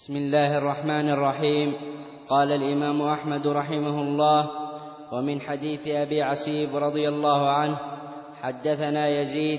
بسم الله الرحمن الرحيم. قال الإمام أحمد رحمه الله: ومن حديث أبي عسيب رضي الله عنه حدثنا يزيد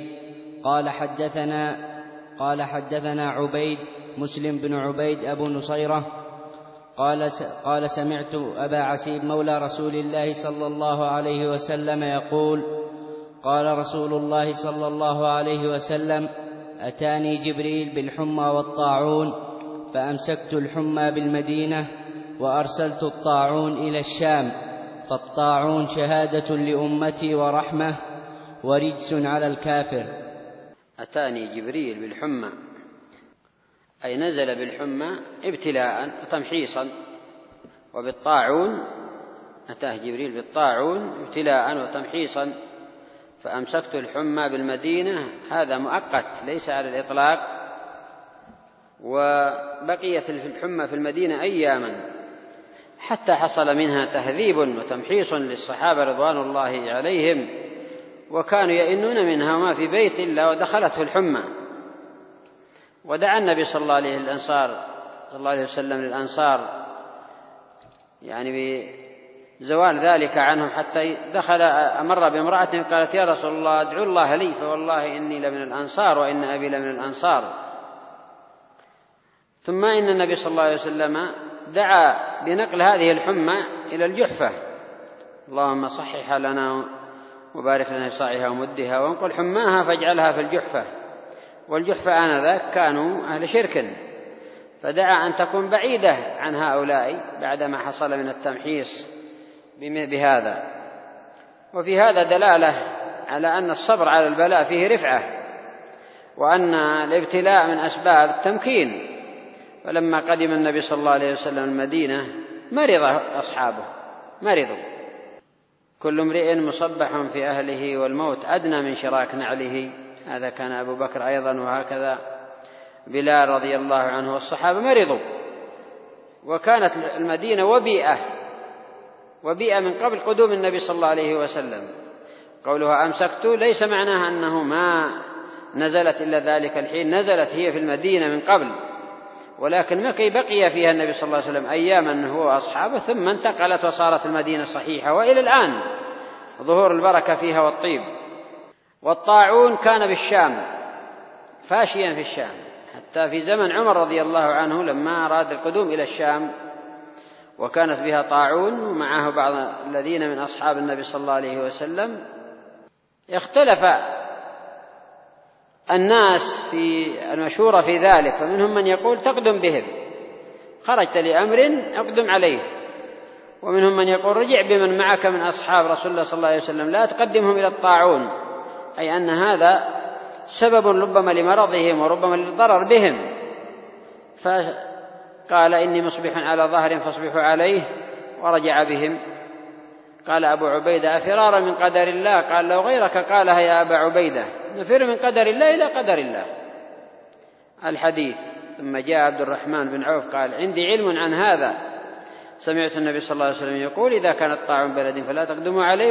قال حدثنا عبيد مسلم بن عبيد أبو نصيرة قال سمعت أبا عسيب مولى رسول الله صلى الله عليه وسلم يقول: قال رسول الله صلى الله عليه وسلم: أتاني جبريل بالحمى والطاعون فأمسكت الحمى بالمدينة وأرسلت الطاعون إلى الشام، فالطاعون شهادة لأمتي ورحمة ورجس على الكافر. أتاني جبريل بالحمى أي نزل بالحمى ابتلاء وتمحيصا، وبالطاعون أتاه جبريل بالطاعون ابتلاء وتمحيصا، فأمسكت الحمى بالمدينة، هذا مؤقت ليس على الإطلاق، وبقيت الحمى في المدينة أياما حتى حصل منها تهذيب وتمحيص للصحابة رضوان الله عليهم، وكانوا يئنون منها وما في بيت إلا ودخلته الحمى. ودعا النبي صلى الله عليه وسلم للأنصار يعني بزوال ذلك عنهم، حتى أمر بامرأة قالت: يا رسول الله ادعو الله لي، فوالله إني لمن الأنصار وإن أبي لمن الأنصار. ثم إن النبي صلى الله عليه وسلم دعا بنقل هذه الحمى إلى الجحفة: اللهم صححها لنا وبارك لنا في صاعها ومدها، وانقل حماها فاجعلها في الجحفة. والجحفة آنذاك كانوا أهل شرك، فدعا أن تكون بعيدة عن هؤلاء بعدما حصل من التمحيص بهذا. وفي هذا دلالة على أن الصبر على البلاء فيه رفعة، وأن الابتلاء من أسباب التمكين. فلما قدم النبي صلى الله عليه وسلم المدينة مرض أصحابه، مرضوا، كل امرئ مصبح في أهله والموت أدنى من شراك نعله. هذا كان أبو بكر أيضا، وهكذا بلال رضي الله عنه، والصحابة مرضوا، وكانت المدينة وبيئة من قبل قدوم النبي صلى الله عليه وسلم. قولها أمسكت ليس معناها أنه ما نزلت إلا ذلك الحين، نزلت هي في المدينة من قبل، ولكن بقي فيها النبي صلى الله عليه وسلم أياما هو وأصحابه، ثم انتقلت وصارت المدينة صحيحة، وإلى الآن ظهور البركة فيها والطيب. والطاعون كان بالشام، فاشيا في الشام، حتى في زمن عمر رضي الله عنه لما أراد القدوم إلى الشام وكانت بها طاعون ومعه بعض الذين من أصحاب النبي صلى الله عليه وسلم، اختلف الناس في المشورة في ذلك، فمنهم من يقول: تقدم بهم، خرجت لأمر أقدم عليه. ومنهم من يقول: رجع بمن معك من أصحاب رسول الله صلى الله عليه وسلم، لا تقدمهم إلى الطاعون، أي أن هذا سبب ربما لمرضهم وربما للضرر بهم. فقال: إني مصبح على ظهر فاصبحوا عليه، ورجع بهم. قال أبو عبيدة: أفرارا من قدر الله؟ قال: لو غيرك قالها يا أبا عبيدة، نفر من قدر الله إلى قدر الله. الحديث. ثم جاء عبد الرحمن بن عوف قال: عندي علم عن هذا، سمعت النبي صلى الله عليه وسلم يقول: إذا كان الطاعون بلد فلا تقدموا عليه،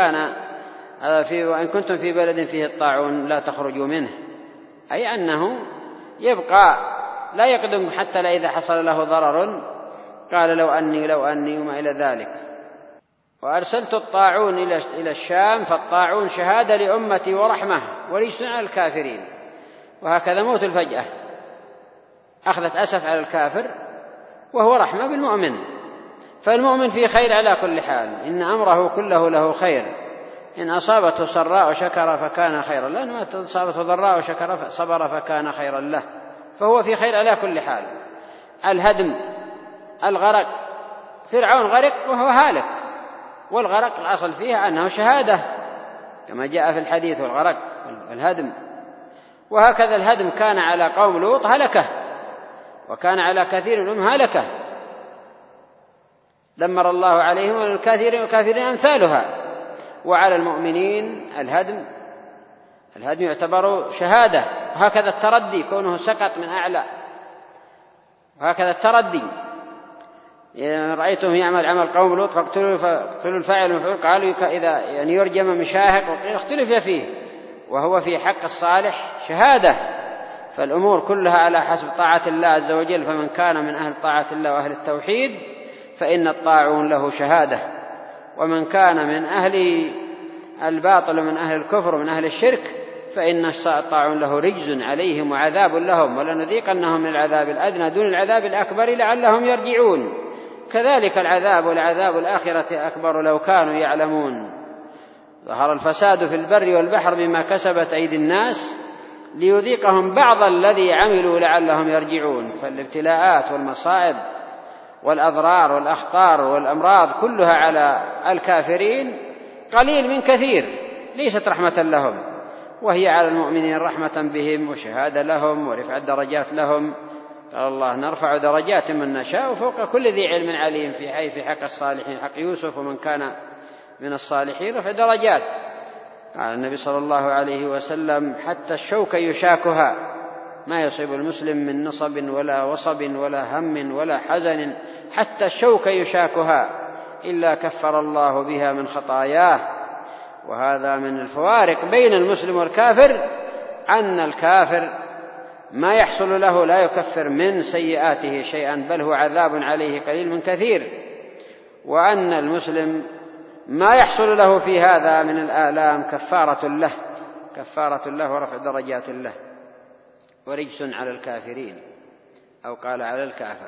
وإن كنتم في بلد فيه الطاعون لا تخرجوا منه، أي أنه يبقى لا يقدم حتى لا إذا حصل له ضرر. قال: لو أني وما إلى ذلك. وأرسلت الطاعون إلى الشام، فالطاعون شهادة لأمتي ورحمة ورجس على الكافرين. وهكذا موت الفجأة أخذت أسف على الكافر، وهو رحمة بالمؤمن. فالمؤمن في خير على كل حال، إن أمره كله له خير، إن أصابته سراء شكر فكان خيرا له، وإن أصابته ضراء شكر صبر فكان خيرا له، فهو في خير على كل حال. الهدم، الغرق، فرعون غرق وهو هالك، والغرق الأصل فيها أنه شهادة كما جاء في الحديث، والغرق والهدم. وهكذا الهدم كان على قوم لوط هلكة، وكان على كثير منهم هلكة دمر الله عليهم، والكافرين أمثالها. وعلى المؤمنين الهدم يعتبر شهادة. وهكذا التردي، كونه سقط من أعلى، وهكذا التردي، رأيتهم يعمل عمل قوم لوط فاقتلوا الفاعل والمفعول، قالوا إذا يعني يرجم من شاهق، واختلف فيه، وهو في حق الصالح شهادة، فالأمور كلها على حسب طاعة الله عز وجل، فمن كان من أهل طاعة الله وأهل التوحيد فإن الطاعون له شهادة، ومن كان من أهل الباطل ومن أهل الكفر ومن أهل الشرك فإن الطاعون له رجز عليهم وعذاب لهم، ولنذيقنهم من العذاب الأدنى دون العذاب الأكبر لعلهم يرجعون. كذلك العذاب والعذاب الآخرة أكبر لو كانوا يعلمون. ظهر الفساد في البر والبحر بما كسبت أيدي الناس ليذيقهم بعض الذي عملوا لعلهم يرجعون. فالابتلاءات والمصائب والأضرار والأخطار والأمراض كلها على الكافرين قليل من كثير، ليست رحمة لهم، وهي على المؤمنين رحمة بهم وشهادة لهم ورفع الدرجات لهم. قال الله: نرفع درجات من نشاء وفوق كل ذي علم عليم، في حق الصالحين، حق يوسف ومن كان من الصالحين رفع درجات. قال النبي صلى الله عليه وسلم: حتى الشوك يشاكها، ما يصيب المسلم من نصب ولا وصب ولا هم ولا حزن، حتى الشوك يشاكها إلا كفر الله بها من خطاياه. وهذا من الفوارق بين المسلم والكافر، أن الكافر ما يحصل له لا يكفر من سيئاته شيئا، بل هو عذاب عليه قليل من كثير، وأن المسلم ما يحصل له في هذا من الآلام كفارة له ورفع درجات له ورجس على الكافرين، أو قال على الكافر.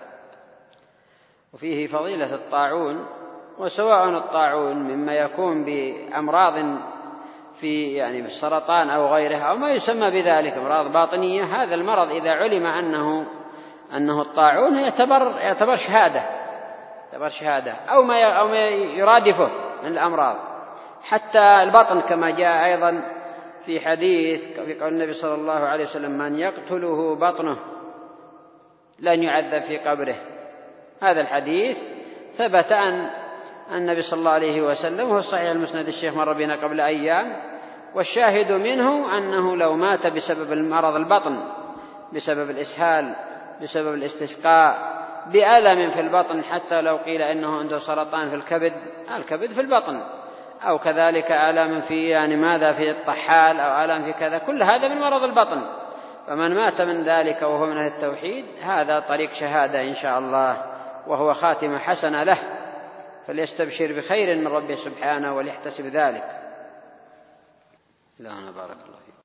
وفيه فضيلة الطاعون، وسواء الطاعون مما يكون بأمراض في بالسرطان أو غيرها أو ما يسمى بذلك أمراض باطنية، هذا المرض إذا علم أنه الطاعون يعتبر شهادة أو ما يرادفه من الأمراض. حتى البطن كما جاء أيضا في حديث في قول النبي صلى الله عليه وسلم: من يقتله بطنه لن يعذب في قبره. هذا الحديث ثبت عن النبي صلى الله عليه وسلم، وهو صحيح المسند الشيخ مر بنا قبل أيام. والشاهد منه أنه لو مات بسبب المرض البطن، بسبب الإسهال، بسبب الاستسقاء، بألم في البطن، حتى لو قيل إنه عنده سرطان في الكبد في البطن، أو كذلك ألم في في الطحال أو ألم في كذا، كل هذا من مرض البطن. فمن مات من ذلك وهو من أهل التوحيد هذا طريق شهادة إن شاء الله، وهو خاتمة حسنة له، فليستبشر بخير من ربه سبحانه وليحتسب ذلك. إلهنا بارك الله.